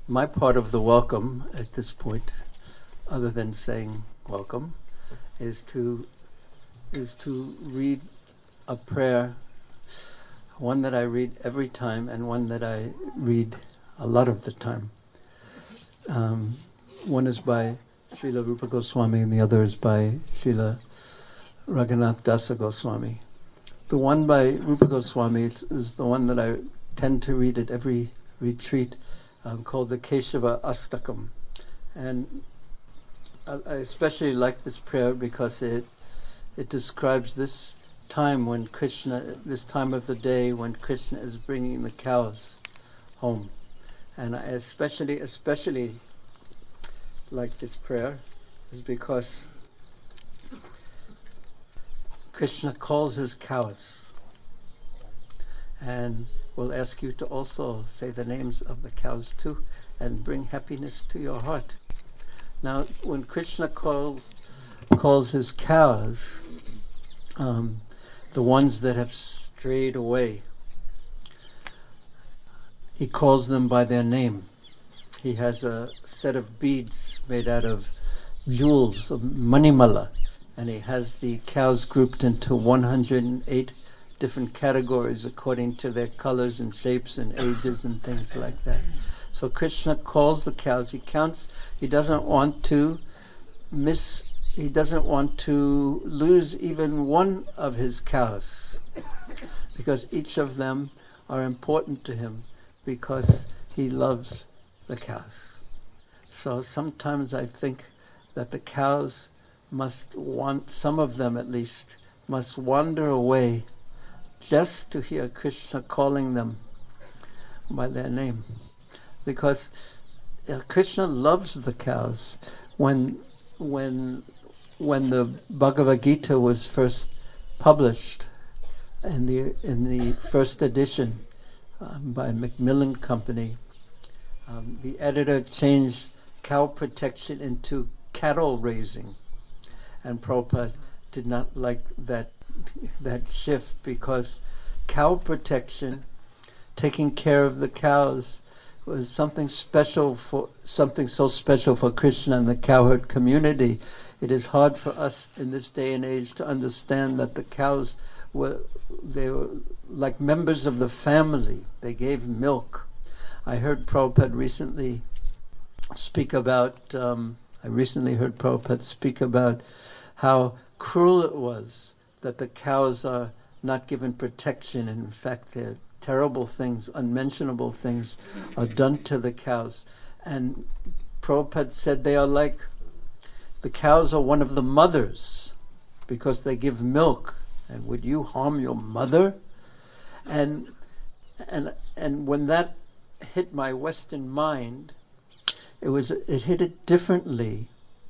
My part of the welcome at this point, other than saying welcome, is to read a prayer, one that I read every time and one that I read a lot of the time. One is by Srila Rupa Goswami and the other is by Srila Raghunath Dasa Goswami. The one by Rupa Goswami is the one that I tend to read at every retreat, called the Keshava Astakam. And I especially like this prayer because it describes this time when Krishna, this time of the day when Krishna is bringing the cows home. And I especially like this prayer is because Krishna calls his cows. And we'll ask you to also say the names of the cows too and bring happiness to your heart. Now, when Krishna calls his cows, the ones that have strayed away, he calls them by their name. He has a set of beads made out of jewels, of manimala, and he has the cows grouped into 108 different categories according to their colors and shapes and ages and things like that. So Krishna calls the cows. He counts. He doesn't want to lose even one of his cows, because each of them are important to him, because he loves the cows. So sometimes I think that the cows some of them at least, must wander away just to hear Krishna calling them by their name. Because Krishna loves the cows. When the Bhagavad Gita was first published in the first edition by Macmillan Company, the editor changed cow protection into cattle raising, and Prabhupada did not like that shift, because cow protection, taking care of the cows, was something so special for Krishna and the cowherd community. It is hard for us in this day and age to understand that the cows were like members of the family. They gave milk. I heard Prabhupada recently speak about how cruel it was that the cows are not given protection, and in fact terrible things, unmentionable things are done to the cows. And Prabhupada said the cows are one of the mothers because they give milk. And would you harm your mother? And when that hit my Western mind, it hit it differently.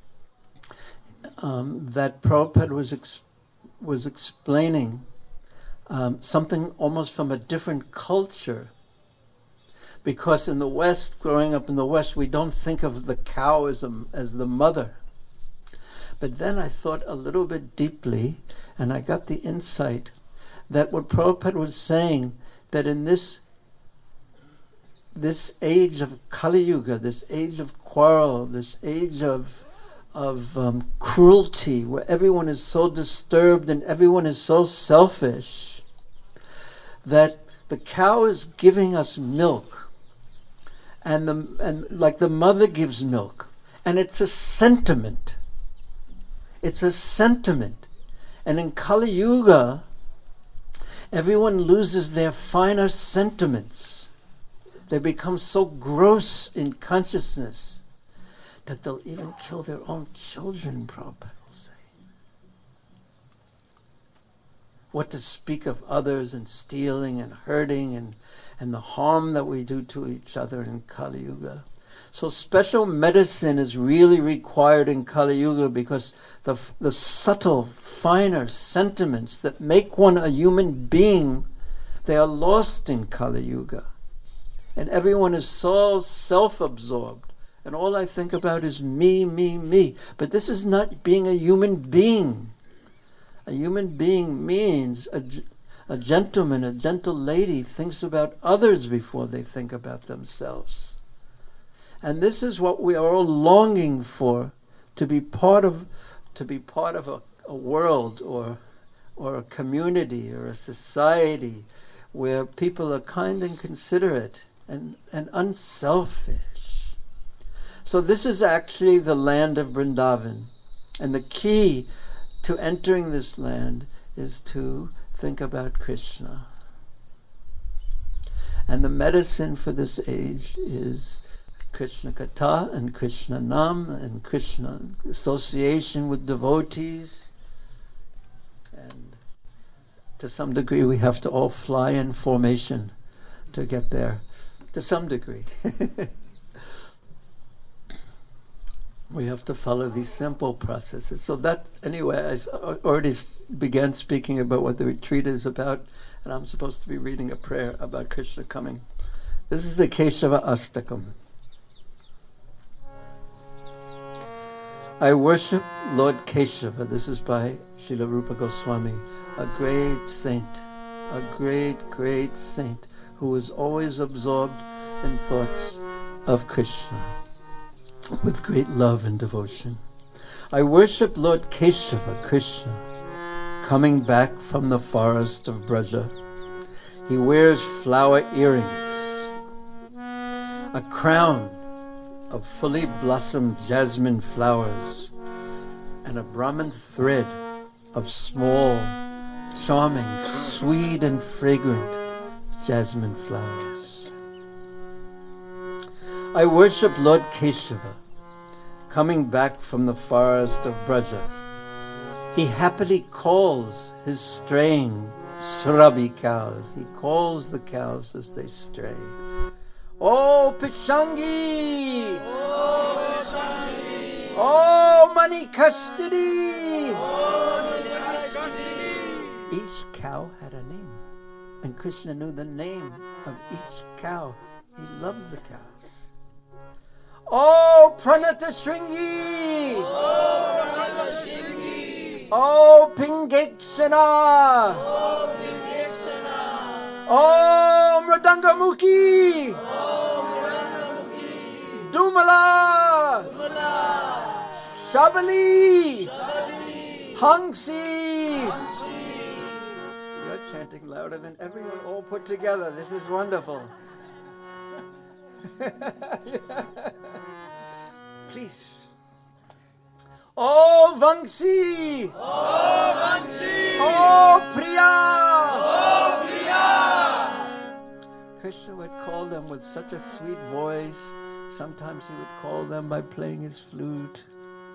That Prabhupada was explaining something almost from a different culture, because in the West, growing up in the West, we don't think of the cow as the mother. But then I thought a little bit deeply, and I got the insight that what Prabhupada was saying, that in this age of Kali Yuga, this age of quarrel, this age of cruelty, where everyone is so disturbed and everyone is so selfish, that the cow is giving us milk, and like the mother gives milk, and it's a sentiment. It's a sentiment. And in Kali Yuga, everyone loses their finer sentiments. They become so gross in consciousness that they'll even kill their own children, Prabhupada will say. What to speak of others, and stealing and hurting and the harm that we do to each other in Kali Yuga. So special medicine is really required in Kali Yuga, because the subtle, finer sentiments that make one a human being, they are lost in Kali Yuga. And everyone is so self-absorbed. And all I think about is me, me, me. But this is not being a human being. A human being means a gentleman, a gentle lady thinks about others before they think about themselves. And this is what we are all longing for, to be part of a world or a community or a society where people are kind and considerate and unselfish. So this is actually the land of Vrindavan. And the key to entering this land is to think about Krishna. And the medicine for this age is Krishna Katha and Krishna Nam and Krishna association with devotees. And to some degree we have to all fly in formation to get there. To some degree. We have to follow these simple processes. So that, anyway, I already began speaking about what the retreat is about, and I'm supposed to be reading a prayer about Krishna coming. This is the Keshava Astakam. I worship Lord Keshava. This is by Srila Rupa Goswami, a great saint, a great saint who was always absorbed in thoughts of Krishna with great love and devotion. I worship Lord Keshava, Krishna, coming back from the forest of Braja. He wears flower earrings, a crown of fully blossomed jasmine flowers, and a Brahman thread of small, charming, sweet and fragrant jasmine flowers. I worship Lord Keshava, coming back from the forest of Braja. He happily calls his straying Surabhi cows. He calls the cows as they stray. Oh Pishangi! Oh Pishangi! Oh Manikashtini! Oh Manikashtini! Each cow had a name, and Krishna knew the name of each cow. He loved the cows. Oh Pranata Shringi! Oh Pranata Shringi! Oh Pingekshana! Oh Pingekshana! Oh Mridangamukhi! Oh Mridangamukhi! Dumala! Dumala! Shabali! Shabali! Hangsi! Hangsi! You're chanting louder than everyone all put together. This is wonderful. Please. Oh Vangsi! Oh Vangsi! Oh Priya! Oh Priya! Krishna would call them with such a sweet voice. Sometimes he would call them by playing his flute.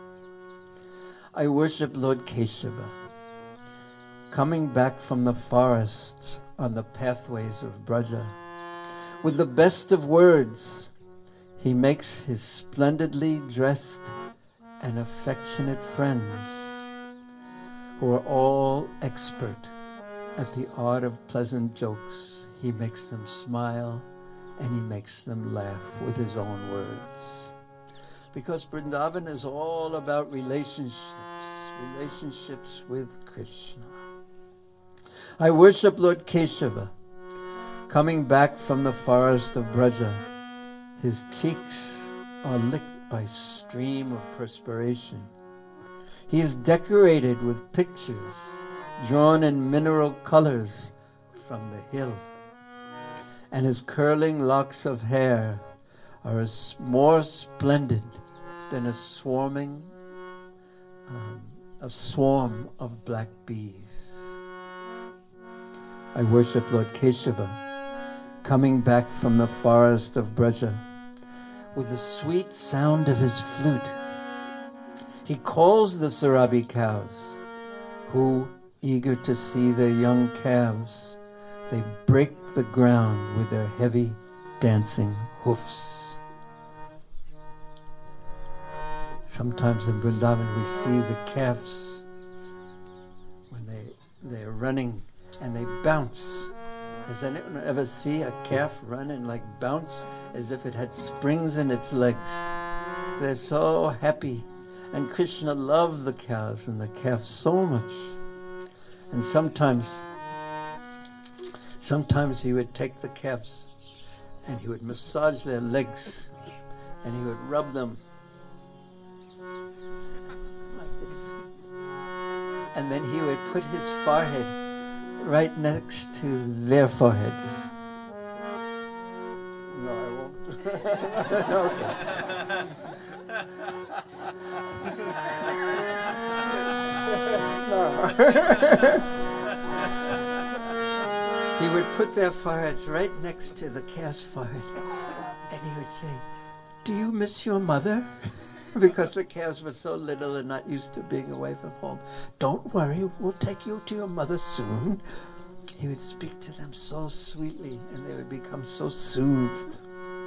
I worship Lord Keshava, coming back from the forest on the pathways of Braja. With the best of words, he makes his splendidly dressed and affectionate friends, who are all expert at the art of pleasant jokes. He makes them smile and he makes them laugh with his own words. Because Vrindavan is all about relationships with Krishna. I worship Lord Keshava, coming back from the forest of Braja. His cheeks are licked by a stream of perspiration. He is decorated with pictures drawn in mineral colors from the hill. And his curling locks of hair are more splendid than a swarm of black bees. I worship Lord Keshava, coming back from the forest of Braja. With the sweet sound of his flute, he calls the Surabhi cows, who, eager to see their young calves, they break the ground with their heavy dancing hoofs. Sometimes in Vrindavan we see the calves when they're running and they bounce. Does anyone ever see a calf run and like bounce as if it had springs in its legs? They're so happy. And Krishna loved the cows and the calves so much. And sometimes he would take the calves and he would massage their legs and he would rub them like this. And then he would put his forehead right next to their foreheads. No, I won't. Okay. He would put their foreheads right next to the calf's forehead, and he would say, "Do you miss your mother?" Because the calves were so little and not used to being away from home. "Don't worry, we'll take you to your mother soon." He would speak to them so sweetly, and they would become so soothed.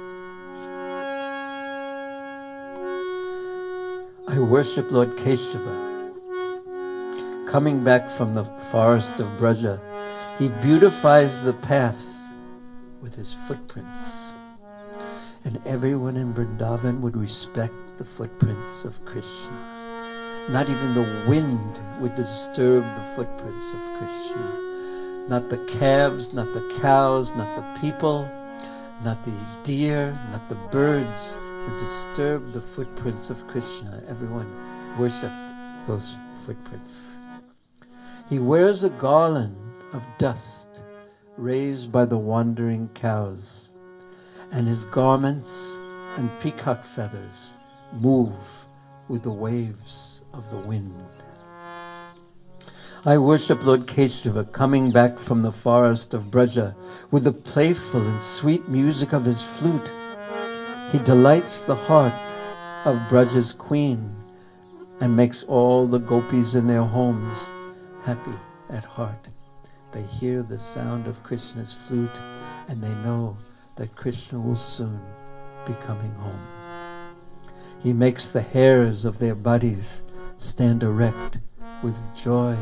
I worship Lord Keshava. Coming back from the forest of Braja, he beautifies the path with his footprints. And everyone in Vrindavan would respect the footprints of Krishna. Not even the wind would disturb the footprints of Krishna. Not the calves, not the cows, not the people, not the deer, not the birds would disturb the footprints of Krishna. Everyone worshipped those footprints. He wears a garland of dust raised by the wandering cows, and his garments and peacock feathers move with the waves of the wind. I worship Lord Keshava coming back from the forest of Braja with the playful and sweet music of his flute. He delights the heart of Braja's queen and makes all the gopis in their homes happy at heart. They hear the sound of Krishna's flute and they know that Krishna will soon be coming home. He makes the hairs of their bodies stand erect with joy.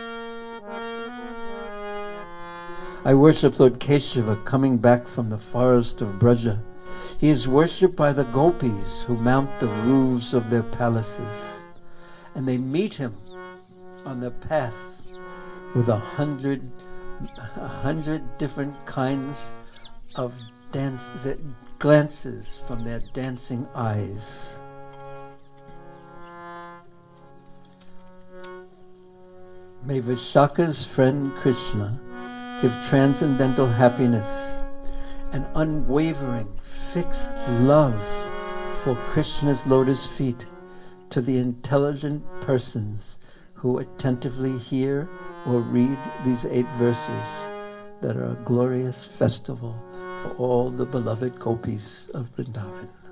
I worship Lord Keshava coming back from the forest of Braja. He is worshipped by the gopis who mount the roofs of their palaces, and they meet him on the path with 100 different kinds of glances from their dancing eyes. May Vishaka's friend Krishna give transcendental happiness and unwavering, fixed love for Krishna's lotus feet to the intelligent persons who attentively hear or read these 8 verses that are a glorious festival for all the beloved gopis of Vrindavan.